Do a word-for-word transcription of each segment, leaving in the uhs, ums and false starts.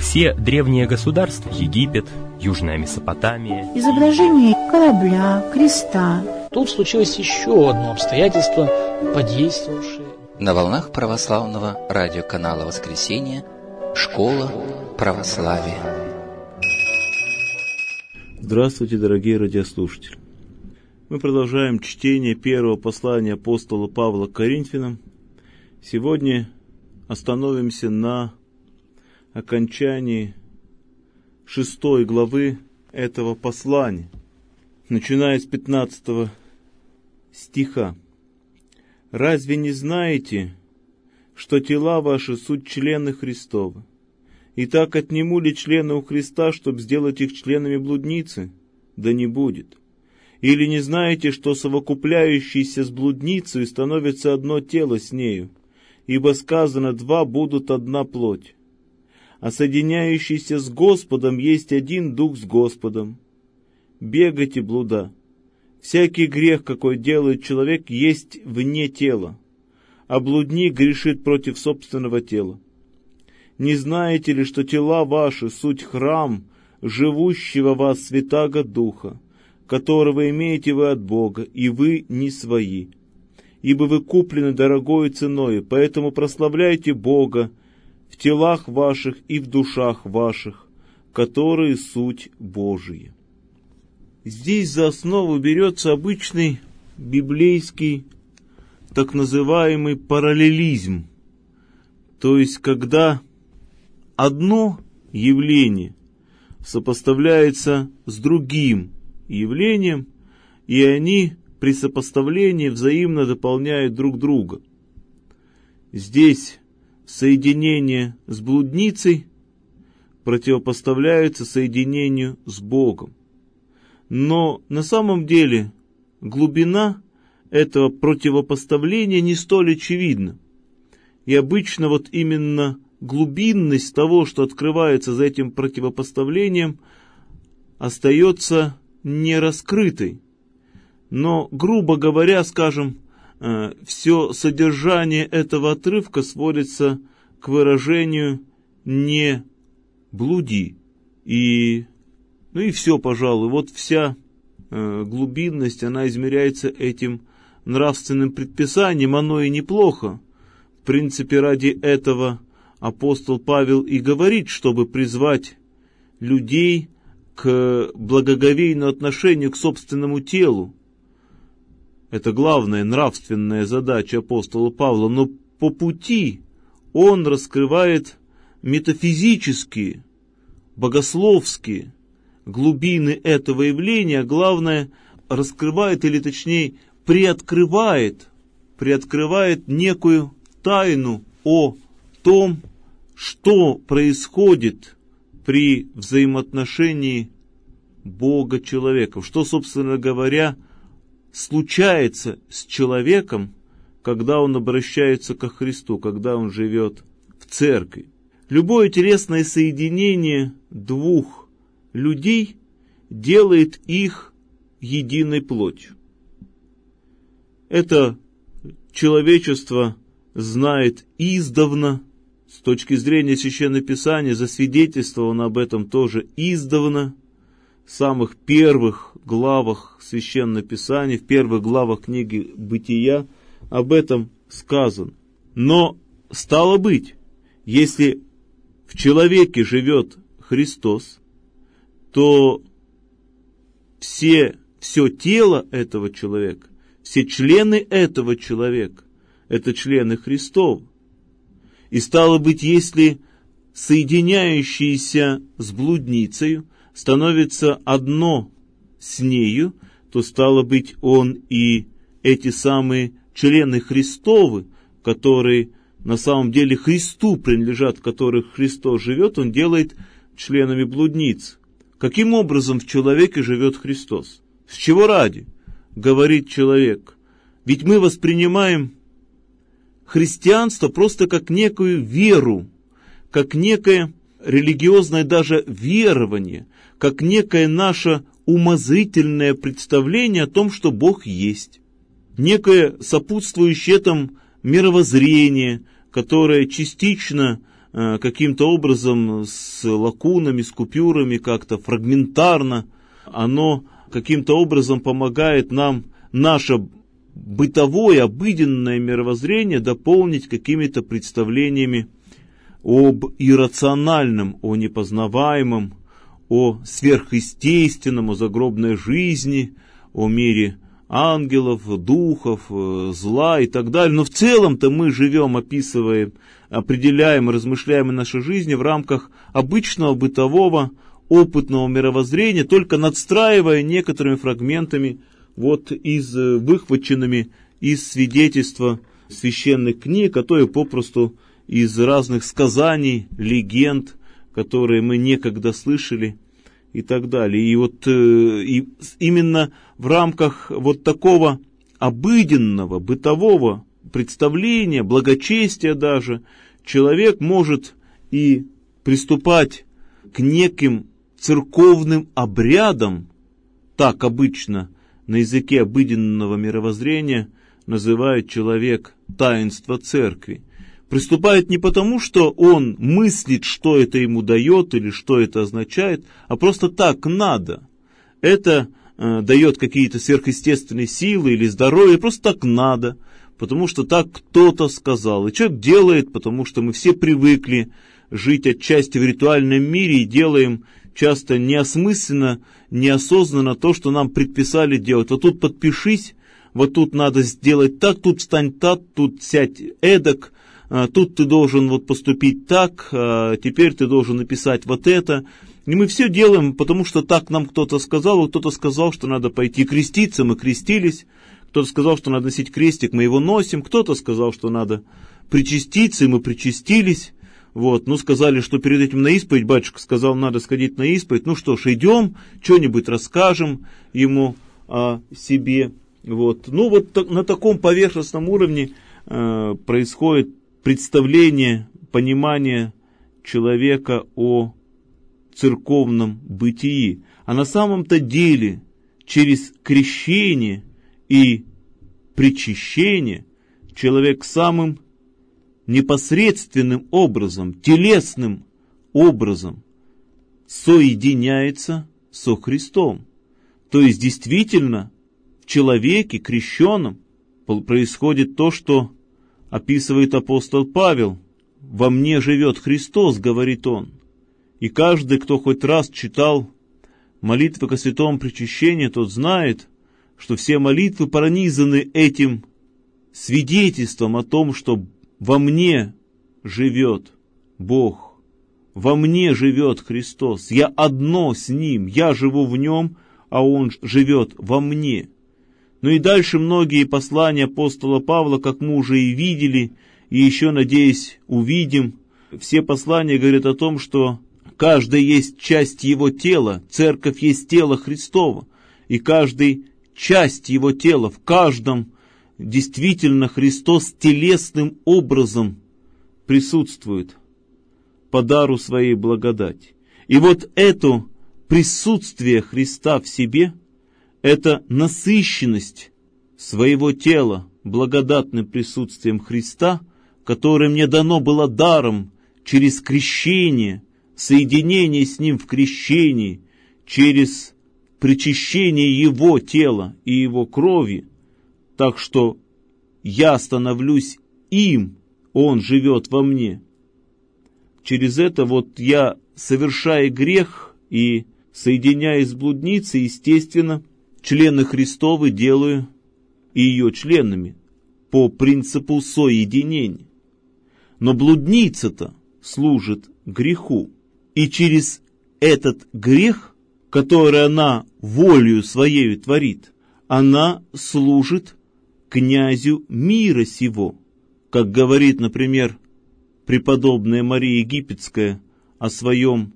Все древние государства, Египет, Южная Месопотамия, изображение корабля, креста. Тут случилось еще одно обстоятельство, подействовавшее. На волнах православного радиоканала «Воскресенье» «Школа православия». Здравствуйте, дорогие радиослушатели! Мы продолжаем чтение первого послания апостола Павла к Коринфянам. Сегодня остановимся на окончании шестой главы этого послания, начиная с пятнадцатого стиха. «Разве не знаете, что тела ваши суть члены Христовы? Итак, отниму ли члены у Христа, чтобы сделать их членами блудницы? Да не будет. Или не знаете, что совокупляющийся с блудницей становится одно тело с нею? Ибо сказано, два будут одна плоть. А соединяющийся с Господом есть один дух с Господом. Бегайте, блуда. Всякий грех, какой делает человек, есть вне тела, а блудник грешит против собственного тела. Не знаете ли, что тела ваши суть храм живущего в вас Святаго Духа, которого имеете вы от Бога, и вы не свои? Ибо вы куплены дорогою ценою, поэтому прославляйте Бога в телах ваших и в душах ваших, которые суть Божия». Здесь за основу берется обычный библейский так называемый параллелизм, то есть когда одно явление сопоставляется с другим явлением, и они при сопоставлении взаимно дополняют друг друга. Здесь соединение с блудницей противопоставляется соединению с Богом. Но на самом деле глубина этого противопоставления не столь очевидна. И обычно вот именно глубинность того, что открывается за этим противопоставлением, остается нераскрытой. Но, грубо говоря, скажем, все содержание этого отрывка сводится к выражению «не блуди». И, ну и все, пожалуй, вот вся э, глубинность, она измеряется этим нравственным предписанием, оно и неплохо. В принципе, ради этого апостол Павел и говорит, чтобы призвать людей к благоговейному отношению к собственному телу. Это главная нравственная задача апостола Павла, но по пути он раскрывает метафизические, богословские глубины этого явления, а главное, раскрывает, или точнее, приоткрывает, приоткрывает некую тайну о том, что происходит при взаимоотношении Бога-человека, что, собственно говоря, случается с человеком, когда он обращается ко Христу, когда он живет в церкви. Любое телесное соединение двух людей делает их единой плотью. Это человечество знает издавна, с точки зрения Священного Писания, засвидетельствовано об этом тоже издавна, в самых первых главах Священного Писания, в первых главах книги Бытия об этом сказано. Но стало быть, если в человеке живет Христос, то все, все тело этого человека, все члены этого человека, это члены Христовы. И стало быть, если соединяющийся с блудницей становится одно с нею, то стало быть, он и эти самые члены Христовы, которые на самом деле Христу принадлежат, в которых Христос живет, он делает членами блудниц. Каким образом в человеке живет Христос? С чего ради? Говорит человек. Ведь мы воспринимаем христианство просто как некую веру, как некое религиозное даже верование, как некое наше умозрительное представление о том, что Бог есть. Некое сопутствующее этому мировоззрение, которое частично каким-то образом с лакунами, с купюрами, как-то фрагментарно, оно каким-то образом помогает нам наше бытовое, обыденное мировоззрение дополнить какими-то представлениями об иррациональном, о непознаваемом, о сверхъестественном, о загробной жизни, о мире ангелов, духов, зла и так далее. Но в целом-то мы живем, описываем, определяем, размышляем о нашей жизни в рамках обычного бытового опытного мировоззрения, только надстраивая некоторыми фрагментами, вот из выхваченными из свидетельства священных книг, а то и попросту из разных сказаний, легенд, которые мы некогда слышали и так далее. И вот и именно в рамках вот такого обыденного, бытового представления, благочестия даже, человек может и приступать к неким церковным обрядам, так обычно на языке обыденного мировоззрения называет человек таинство церкви. Приступает не потому, что он мыслит, что это ему дает или что это означает, а просто так надо. Это э, дает какие-то сверхъестественные силы или здоровье, просто так надо, потому что так кто-то сказал. И человек делает, потому что мы все привыкли жить отчасти в ритуальном мире и делаем часто неосмысленно, неосознанно то, что нам предписали делать. Вот тут подпишись, вот тут надо сделать так, тут встань так, тут сядь эдак, тут ты должен вот поступить так, теперь ты должен написать вот это. И мы все делаем, потому что так нам кто-то сказал, вот кто-то сказал, что надо пойти креститься, мы крестились, кто-то сказал, что надо носить крестик, мы его носим, кто-то сказал, что надо причаститься, и мы причастились. Вот, ну, сказали, что перед этим на исповедь, батюшка сказал, надо сходить на исповедь. Ну что ж, идем, что-нибудь расскажем ему о себе. Вот. Ну, вот так, на таком поверхностном уровне э, происходит представление, понимание человека о церковном бытии. А на самом-то деле через крещение и причащение человек самым непосредственным образом, телесным образом соединяется со Христом. То есть действительно в человеке крещенном происходит то, что описывает апостол Павел. «Во мне живет Христос», говорит он. И каждый, кто хоть раз читал молитвы ко святому причащению, тот знает, что все молитвы пронизаны этим свидетельством о том, что во мне живет Бог, во мне живет Христос, я одно с Ним, я живу в Нем, а Он живет во мне. Ну и дальше многие послания апостола Павла, как мы уже и видели, и еще, надеюсь, увидим, все послания говорят о том, что каждый есть часть Его тела, церковь есть тело Христово, и каждый часть Его тела, в каждом действительно Христос телесным образом присутствует по дару своей благодати. И вот это присутствие Христа в себе, это насыщенность своего тела благодатным присутствием Христа, которое мне дано было даром через крещение, соединение с Ним в крещении, через причащение Его тела и Его крови, так что я становлюсь им, Он живет во мне. Через это вот я, совершая грех и соединяясь с блудницей, естественно, члены Христовы делаю и ее членами по принципу соединения. Но блудница-то служит греху, и через этот грех, который она волею своею творит, она служит князю мира сего, как говорит, например, преподобная Мария Египетская о своем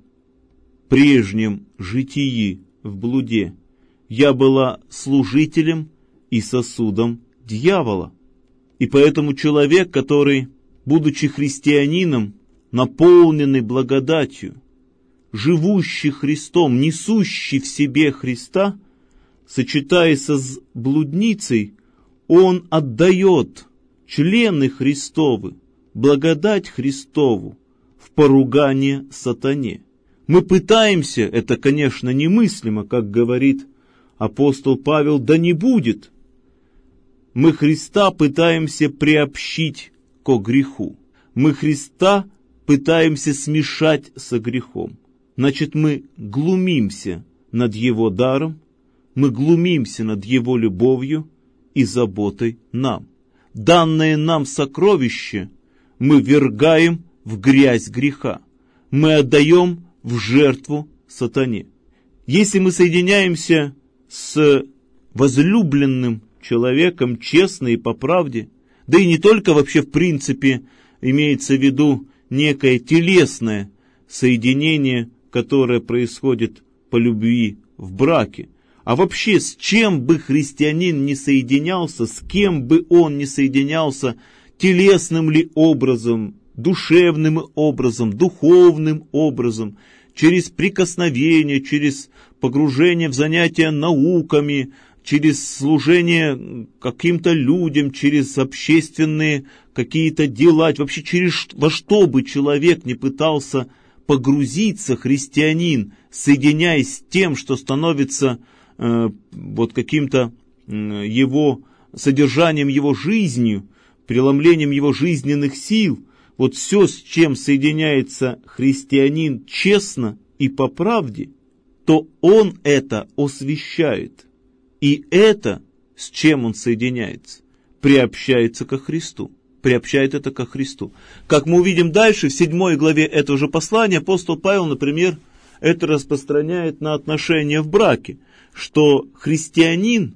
прежнем житии в блуде. Я была служителем и сосудом дьявола. И поэтому человек, который, будучи христианином, наполненный благодатью, живущий Христом, несущий в себе Христа, сочетаясь с блудницей, он отдает члены Христовы, благодать Христову в поругание сатане. Мы пытаемся, это, конечно, немыслимо, как говорит апостол Павел, да не будет. Мы Христа пытаемся приобщить ко греху. Мы Христа пытаемся смешать со грехом. Значит, мы глумимся над Его даром, мы глумимся над Его любовью и заботой нам. Данное нам сокровище мы ввергаем в грязь греха. Мы отдаем в жертву сатане. Если мы соединяемся с возлюбленным человеком честно и по правде, да и не только вообще в принципе имеется в виду некое телесное соединение, которое происходит по любви в браке, а вообще с чем бы христианин не соединялся, с кем бы он не соединялся, телесным ли образом, душевным образом, духовным образом, через прикосновение, через погружение в занятия науками, через служение каким-то людям, через общественные какие-то дела, вообще через во что бы человек не пытался погрузиться, христианин, соединяясь с тем, что становится э, вот каким-то э, его содержанием его жизнью, преломлением его жизненных сил, вот все, с чем соединяется христианин честно и по правде, то он это освящает. И это, с чем он соединяется, приобщается ко Христу. Приобщает это ко Христу. Как мы увидим дальше, в седьмой главе этого же послания, апостол Павел, например, это распространяет на отношения в браке, что христианин,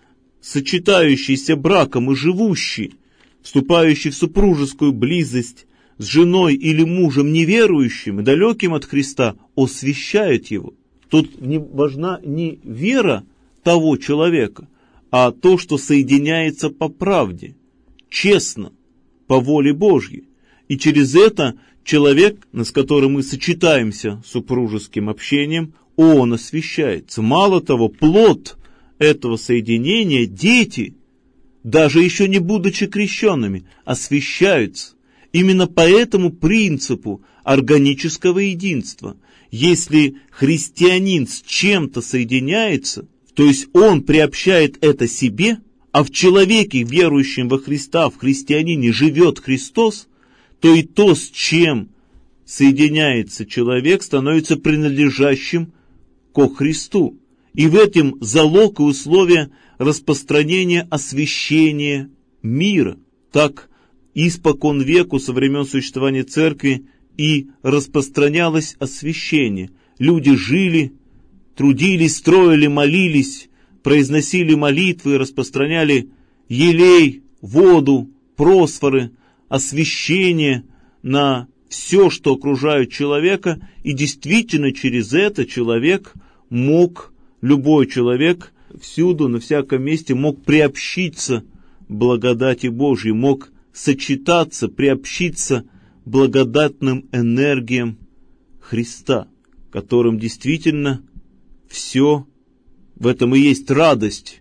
сочетающийся браком и живущий, вступающий в супружескую близость с женой или мужем неверующим и далеким от Христа, освящает его. Тут не важна не вера того человека, а то, что соединяется по правде, честно, по воле Божьей. И через это человек, с которым мы сочетаемся супружеским общением, он освящается. Мало того, плод этого соединения, дети, даже еще не будучи крещенными, освящаются. Именно по этому принципу органического единства. Если христианин с чем-то соединяется, то есть он приобщает это себе, а в человеке, верующем во Христа, в христианине, живет Христос, то и то, с чем соединяется человек, становится принадлежащим ко Христу. И в этом залог и условие распространения освящения мира. Так испокон веку, со времен существования церкви, и распространялось освящение. Люди жили, трудились, строили, молились, произносили молитвы, распространяли елей, воду, просфоры, освящение на все, что окружает человека, и действительно через это человек мог, любой человек, всюду, на всяком месте мог приобщиться благодати Божьей, мог сочетаться, приобщиться благодатным энергиям Христа, которым действительно все, в этом и есть радость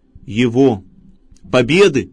Его победы,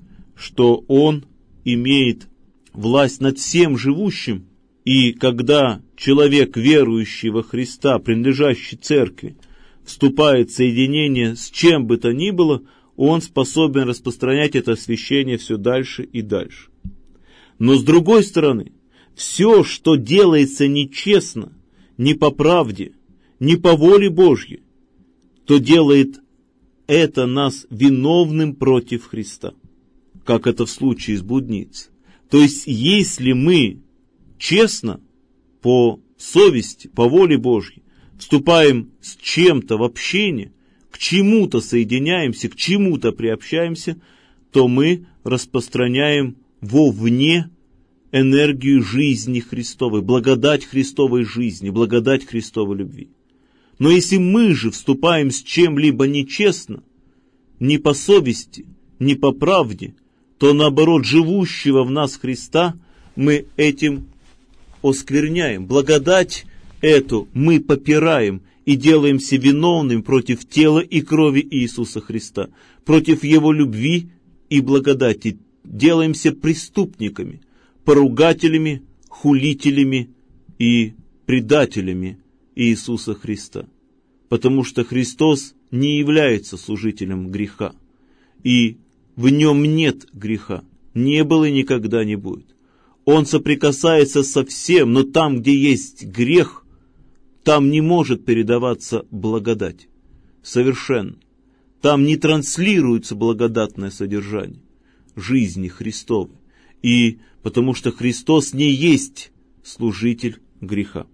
что Он имеет власть над всем живущим, и когда человек, верующий во Христа, принадлежащий церкви, вступает в соединение с чем бы то ни было, он способен распространять это освящение все дальше и дальше. Но с другой стороны, все, что делается нечестно, не по правде, не по воле Божьей, то делает это нас виновным против Христа, как это в случае с блудницей. То есть, если мы честно, по совести, по воле Божьей, вступаем с чем-то в общение, к чему-то соединяемся, к чему-то приобщаемся, то мы распространяем вовне энергию жизни Христовой, благодать Христовой жизни, благодать Христовой любви. Но если мы же вступаем с чем-либо нечестно, не по совести, не по правде, то наоборот живущего в нас Христа мы этим оскверняем. Благодать эту мы попираем и делаемся виновным против тела и крови Иисуса Христа, против Его любви и благодати. Делаемся преступниками, поругателями, хулителями и предателями Иисуса Христа, потому что Христос не является служителем греха, и в нем нет греха, не было и никогда не будет. Он соприкасается со всем, но там, где есть грех, там не может передаваться благодать. Совершенно. Там не транслируется благодатное содержание жизни Христовой. И потому что Христос не есть служитель греха.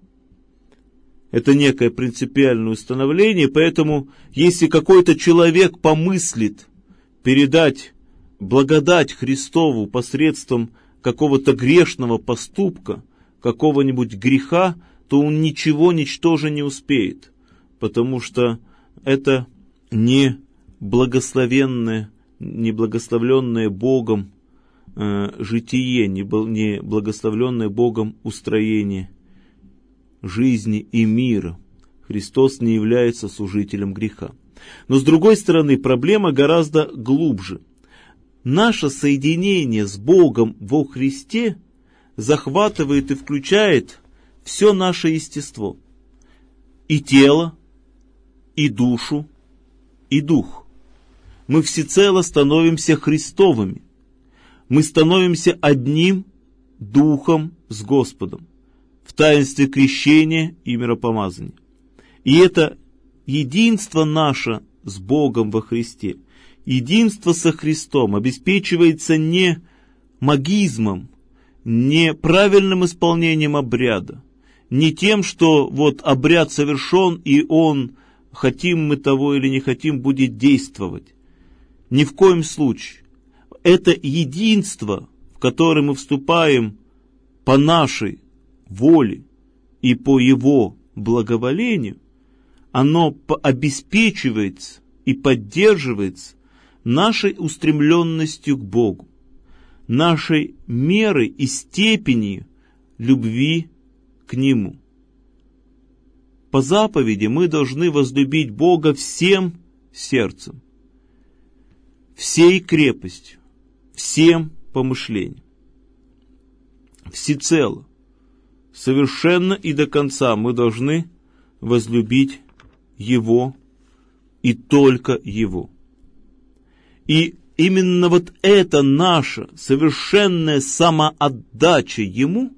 Это некое принципиальное установление, поэтому если какой-то человек помыслит передать благодать Христову посредством какого-то грешного поступка, какого-нибудь греха, то он ничего ничтоже не успеет, потому что это не благословенное, не благословленное Богом э, житие, не, не благословленное Богом устроение жизни и мира. Христос не является служителем греха. Но с другой стороны, проблема гораздо глубже. Наше соединение с Богом во Христе захватывает и включает все наше естество. И тело, и душу, и дух. Мы всецело становимся Христовыми. Мы становимся одним духом с Господом в таинстве крещения и миропомазания. И это единство наше с Богом во Христе, единство со Христом обеспечивается не магизмом, не правильным исполнением обряда, не тем, что вот обряд совершен, и он, хотим мы того или не хотим, будет действовать. Ни в коем случае. Это единство, в которое мы вступаем по нашей воле и по Его благоволению, оно обеспечивается и поддерживается нашей устремленностью к Богу, нашей мерой и степенью любви к Нему. По заповеди мы должны возлюбить Бога всем сердцем, всей крепостью, всем помышлением. Всецело, совершенно и до конца мы должны возлюбить Его и только Его. И именно вот это наша совершенная самоотдача Ему,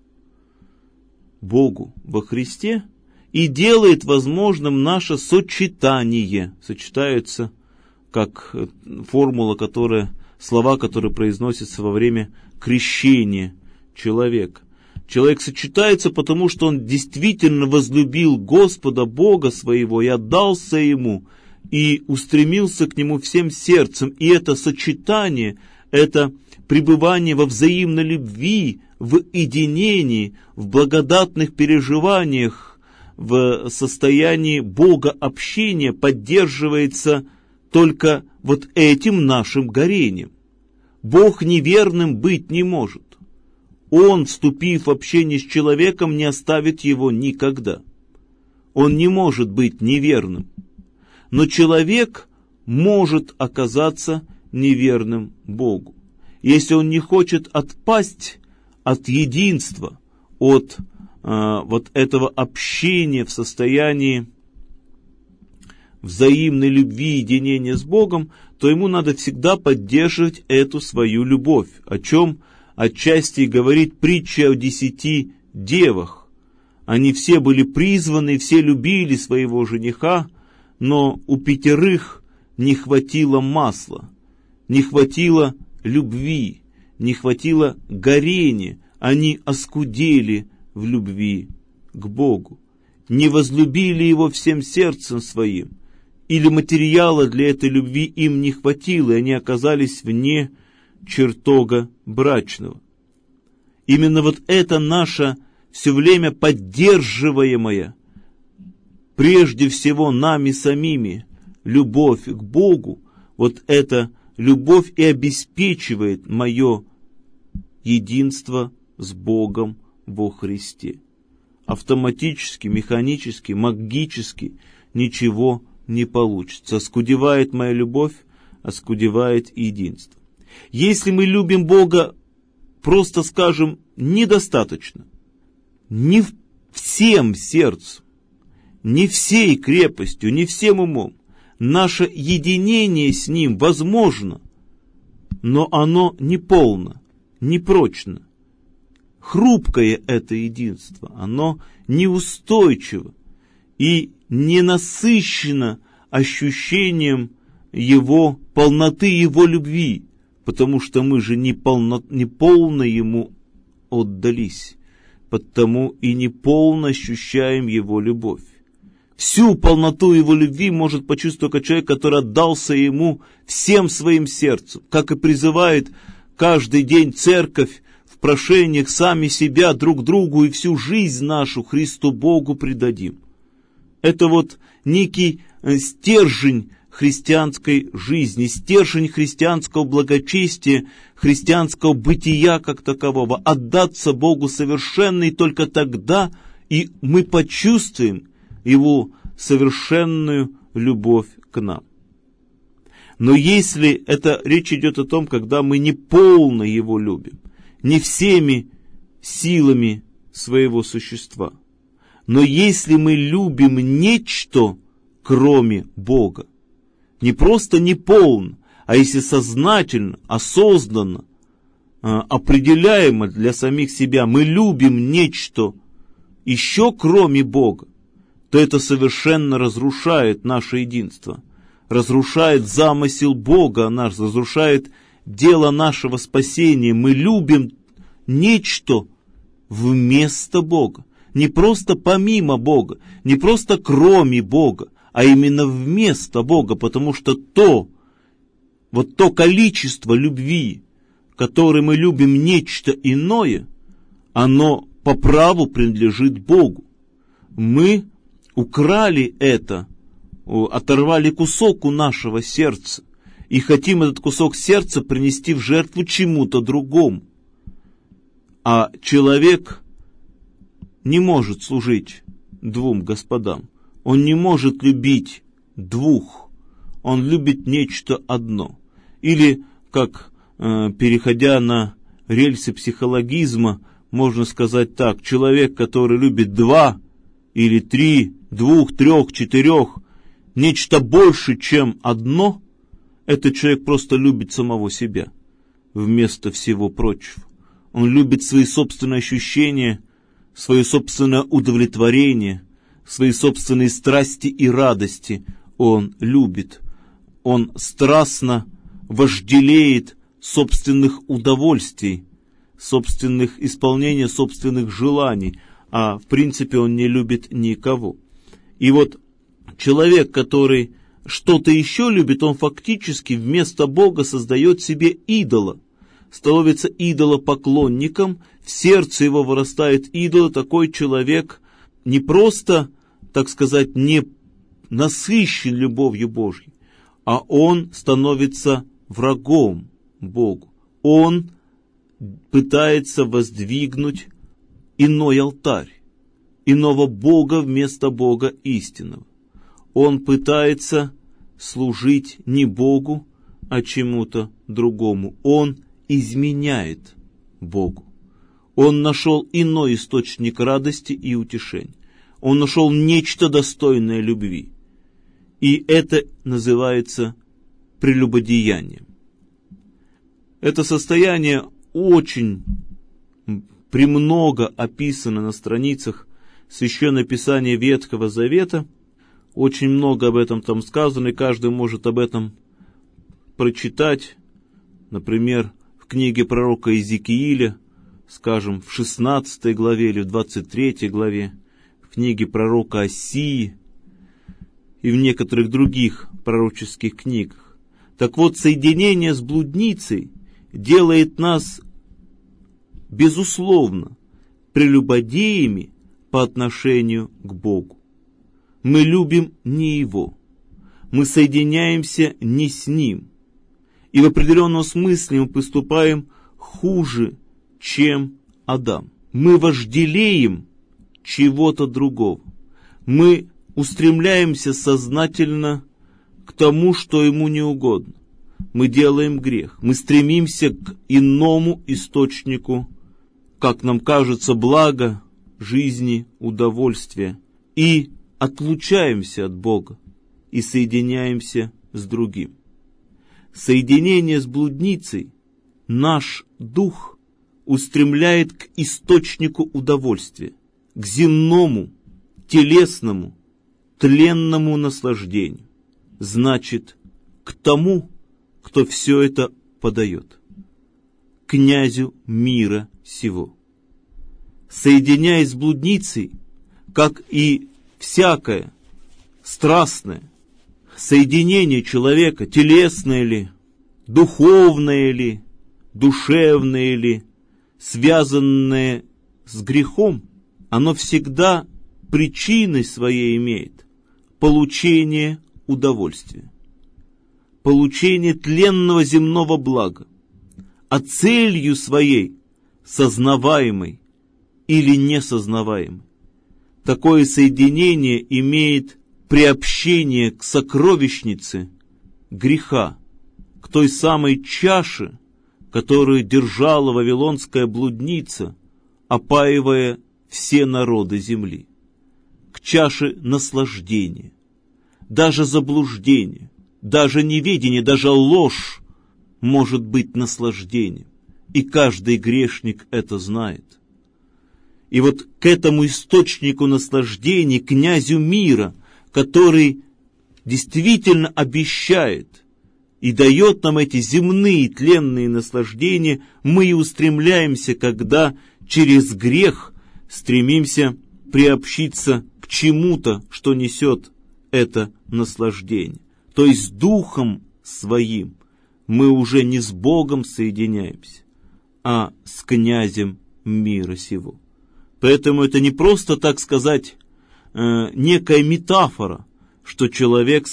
Богу во Христе, и делает возможным наше сочетание. Сочетается как формула, которая, слова, которые произносятся во время крещения человека. Человек сочетается, потому что он действительно возлюбил Господа Бога своего и отдался Ему, и устремился к Нему всем сердцем. И это сочетание, это пребывание во взаимной любви, в единении, в благодатных переживаниях, в состоянии Бога-общения поддерживается только вот этим нашим горением. Бог неверным быть не может. Он, вступив в общение с человеком, не оставит его никогда. Он не может быть неверным. Но человек может оказаться неверным Богу. Если он не хочет отпасть от единства, от э, вот этого общения в состоянии взаимной любви и единения с Богом, то ему надо всегда поддерживать эту свою любовь, о чем отчасти говорит притча о десяти девах. Они все были призваны, все любили своего жениха, но у пятерых не хватило масла, не хватило любви, не хватило горения, они оскудели в любви к Богу, не возлюбили Его всем сердцем своим, или материала для этой любви им не хватило, и они оказались вне чертога брачного. Именно вот это наша все время поддерживаемая, прежде всего нами самими, любовь к Богу, вот эта любовь и обеспечивает мое единство с Богом во Христе. Автоматически, механически, магически ничего не получится. Оскудевает моя любовь, оскудевает единство. Если мы любим Бога, просто скажем, недостаточно, не всем сердцем, не всей крепостью, не всем умом. Наше единение с Ним возможно, но оно не полно, не прочно. Хрупкое это единство, оно неустойчиво и не насыщено ощущением Его полноты, Его любви, потому что мы же не полно, не полно Ему отдались, потому и не полно ощущаем Его любовь. Всю полноту Его любви может почувствовать только человек, который отдался Ему всем своим сердцем, как и призывает каждый день Церковь в прошениях сами себя, друг другу и всю жизнь нашу Христу Богу предадим. Это вот некий стержень христианской жизни, стержень христианского благочестия, христианского бытия как такового. Отдаться Богу совершенно, и только тогда и мы почувствуем Его совершенную любовь к нам. Но если это речь идет о том, когда мы не полно Его любим, не всеми силами своего существа, но если мы любим нечто, кроме Бога, не просто не полно, а если сознательно, осознанно, определяемо для самих себя, мы любим нечто еще кроме Бога, то это совершенно разрушает наше единство, разрушает замысел Бога наш, разрушает дело нашего спасения. Мы любим нечто вместо Бога, не просто помимо Бога, не просто кроме Бога, а именно вместо Бога, потому что то, вот то количество любви, которое мы любим нечто иное, оно по праву принадлежит Богу. Мы украли это, оторвали кусок у нашего сердца и хотим этот кусок сердца принести в жертву чему-то другому. А человек не может служить двум господам. Он не может любить двух. Он любит нечто одно. Или, как, э, переходя на рельсы психологизма, можно сказать так: человек, который любит два или три, двух, трех, четырех, нечто больше, чем одно, этот человек просто любит самого себя вместо всего прочего. Он любит свои собственные ощущения, свое собственное удовлетворение, свои собственные страсти и радости он любит. Он страстно вожделеет собственных удовольствий, собственных исполнения собственных желаний, а в принципе он не любит никого. И вот человек, который что-то еще любит, он фактически вместо Бога создает себе идола, становится идолопоклонником, в сердце его вырастает идол. Такой человек не просто, так сказать, не насыщен любовью Божьей, а он становится врагом Богу. Он пытается воздвигнуть иной алтарь, иного Бога вместо Бога истинного. Он пытается служить не Богу, а чему-то другому. Он изменяет Богу. Он нашел иной источник радости и утешения. Он нашел нечто достойное любви. И это называется прелюбодеянием. Это состояние очень премного описано на страницах Священного Писания Ветхого Завета. Очень много об этом там сказано, и каждый может об этом прочитать. Например, в книге пророка Иезекииля, скажем, в шестнадцатой главе или в двадцать третьей главе, в книге пророка Осии и в некоторых других пророческих книгах. Так вот, соединение с блудницей делает нас, безусловно, прелюбодеями по отношению к Богу. Мы любим не Его, мы соединяемся не с Ним, и в определенном смысле мы поступаем хуже, чем Адам. Мы вожделеем чего-то другого. Мы устремляемся сознательно к тому, что Ему не угодно. Мы делаем грех. Мы стремимся к иному источнику, как нам кажется, блага, жизни удовольствия и отлучаемся от Бога и соединяемся с другим. Соединение с блудницей наш дух устремляет к источнику удовольствия, к земному, телесному, тленному наслаждению, значит, к тому, кто все это подает, князю мира сего. Соединяясь с блудницей, как и всякое страстное соединение человека, телесное ли, духовное ли, душевное ли, связанное с грехом, оно всегда причиной своей имеет получение удовольствия, получение тленного земного блага, а целью своей, сознаваемой или несознаваемой, такое соединение имеет приобщение к сокровищнице греха, к той самой чаше, которую держала вавилонская блудница, опаивая все народы земли, к чаше наслаждения. Даже заблуждение, даже неведение, даже ложь может быть наслаждением, и каждый грешник это знает. И вот к этому источнику наслаждения, князю мира, который действительно обещает и дает нам эти земные тленные наслаждения, мы и устремляемся, когда через грех стремимся приобщиться к чему-то, что несет это наслаждение. То есть духом своим мы уже не с Богом соединяемся, а с князем мира сего. Поэтому это не просто, так сказать, некая метафора, что человек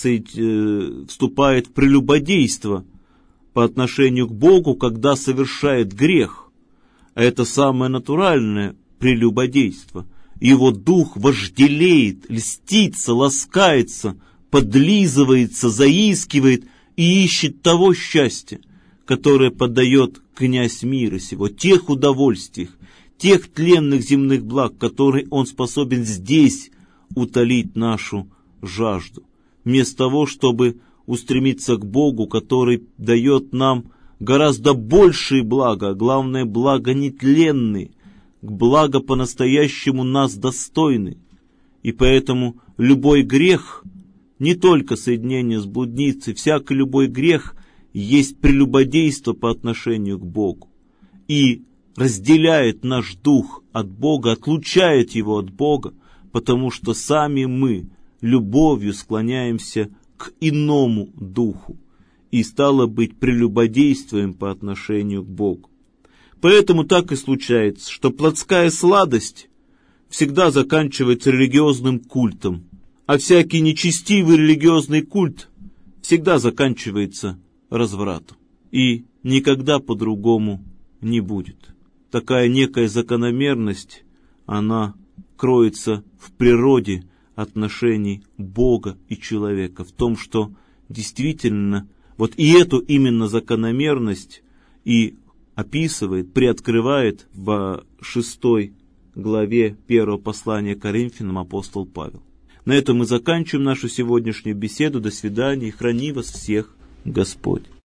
вступает в прелюбодейство по отношению к Богу, когда совершает грех. А это самое натуральное прелюбодейство. Его дух вожделеет, льстится, ласкается, подлизывается, заискивает и ищет того счастья, которое подает князь мира сего, тех удовольствий, тех тленных земных благ, которые он способен здесь утолить нашу жажду, вместо того, чтобы устремиться к Богу, который дает нам гораздо большие блага, а главное, блага нетленные, благо по-настоящему нас достойны. И поэтому любой грех, не только соединение с блудницей, всякий любой грех есть прелюбодейство по отношению к Богу. И разделяет наш дух от Бога, отлучает его от Бога, потому что сами мы любовью склоняемся к иному духу и, стало быть, прелюбодействуем по отношению к Богу. Поэтому так и случается, что плотская сладость всегда заканчивается религиозным культом, а всякий нечестивый религиозный культ всегда заканчивается развратом. И никогда по-другому не будет. Такая некая закономерность, она кроется в природе отношений Бога и человека, в том, что действительно вот и эту именно закономерность и описывает, приоткрывает в шестой главе первого послания к Коринфянам апостол Павел. На этом мы заканчиваем нашу сегодняшнюю беседу. До свидания и храни вас всех Господь.